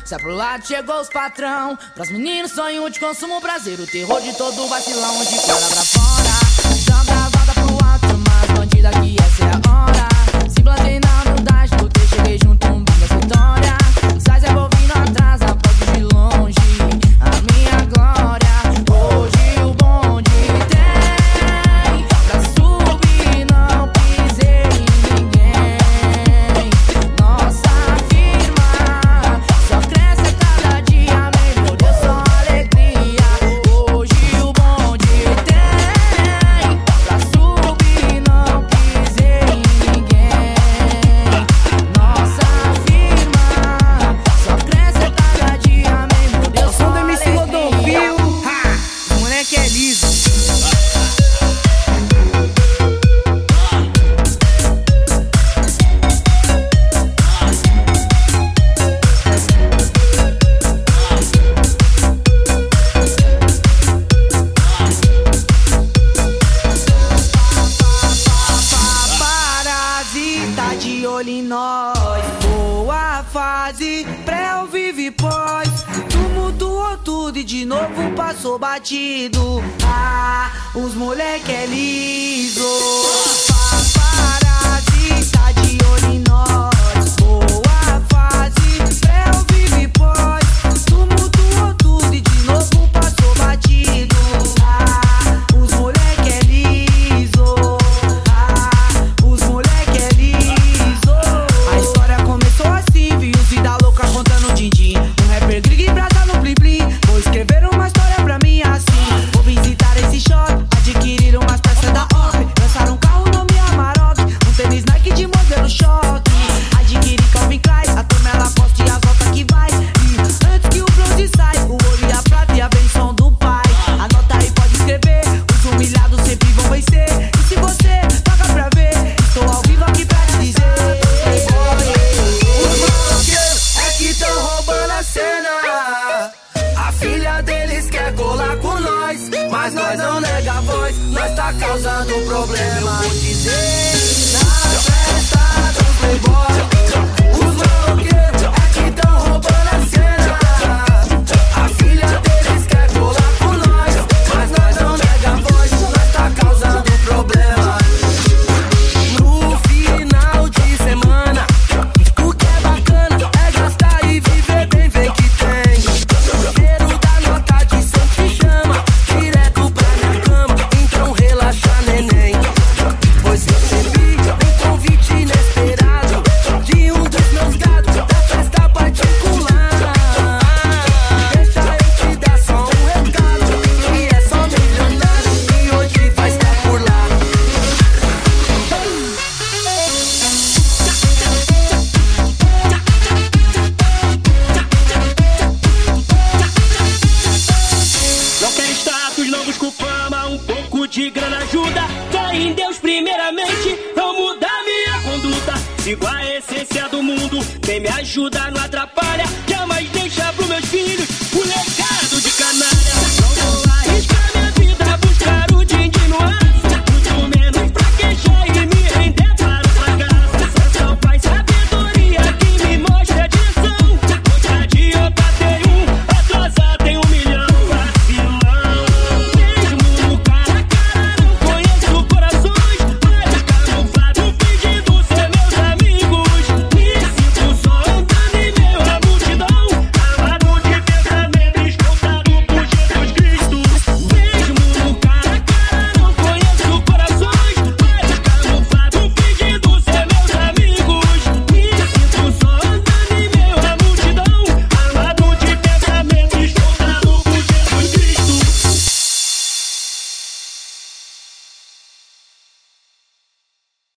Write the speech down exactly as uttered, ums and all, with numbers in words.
Sai pro lado, chegou os patrão. Pras meninos, sonho de consumo, prazer. O terror de todo vacilão, de fora pra fora. Joga a volta pro alto, mas bandida que essa é a hora. Se plantei na humildade, lutei, cheguei junto, um bando da vitória. Sai se envolvendo atrás, aposto de longe a minha glória. Hoje o bonde tem pra subir, não pisei em ninguém. Nossa firma só cresce cada dia, meu Deus, só alegria. Hoje o bonde tem pra subir, não pisei em ninguém. Nossa firma só cresce cada dia, meu Deus, só Som do M C Rodolfio, ha! O moleque é liso. Paparazzi tá de olho em nós. Boa fase, pré ao vivo e pós. Tumultuou tudo e de novo passou batido. Ah, os moleque é liso. Paparazzi tá de olho em nós. Boa fase, pré ao vivo e pós. Tumultuou tudo e de novo passou batido. Ah, os moleque é liso. Ah, os moleque é liso. A história começou assim, vi os vida louca contando din-din. Um rapper grig e brasa no plim-plim. Vou escrever uma história pra mim assim. Vou visitar esse shopping, adquirir umas peças da O P. Lançar um carro nome Amarok, um tênis Nike de modelo choque. Adquirir Calvin Klein, a turma ela posta e as volta que vai. E antes que o bronze sai, o ouro e a prata e a benção do pai. Anota aí, pode escrever, os humilhados sempre vão vencer. E se você paga pra ver, estou ao vivo aqui pra te dizer. Os maloqueiros é que tão roubando a cena. A filha deles quer colar com nós, mas nós não nega a voz, nós tá causando problema. Eu vou dizer, na festa dos playboy, os maloqueiros é que tão roubando a cena. A filha deles quer colar com nós, mas nós não nega a voz, nós tá causando problema. No final de semana, o que é bacana é gastar e viver bem, vem que tem. Cheiro da nota de cem te chama direto pra minha cama, então relaxa, neném. Pois recebi um convite inesperado de um dos meus gados da festa particular. Deixa eu te dar só um recado, que é só milionário e hoje vai estar por lá. Não quero status, não busco fama, um pouco de grana ajuda. Fé em Deus primeiramente, vou mudar minha conduta. Sigo a essência do mundo, quem me ajuda não atrapalha. Jamais deixa pros meus filhos